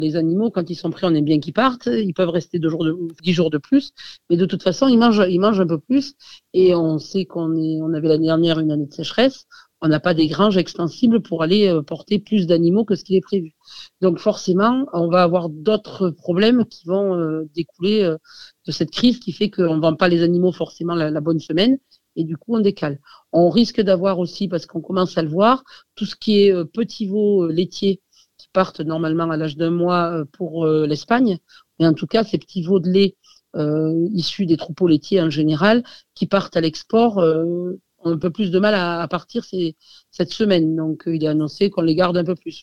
Les animaux, quand ils sont prêts, on aime bien qu'ils partent. Ils peuvent rester 10 jours de plus. Mais de toute façon, ils mangent un peu plus. Et on sait on avait l'année dernière une année de sécheresse. On n'a pas des granges extensibles pour aller porter plus d'animaux que ce qui est prévu. Donc forcément, on va avoir d'autres problèmes qui vont découler de cette crise qui fait qu'on ne vend pas les animaux forcément la bonne semaine. Et du coup, on décale. On risque d'avoir aussi, parce qu'on commence à le voir, tout ce qui est petits veaux laitiers qui partent normalement à l'âge d'1 mois pour l'Espagne. Mais en tout cas, ces petits veaux de lait issus des troupeaux laitiers en général, qui partent à l'export, ont un peu plus de mal à partir cette semaine. Donc, il est annoncé qu'on les garde un peu plus.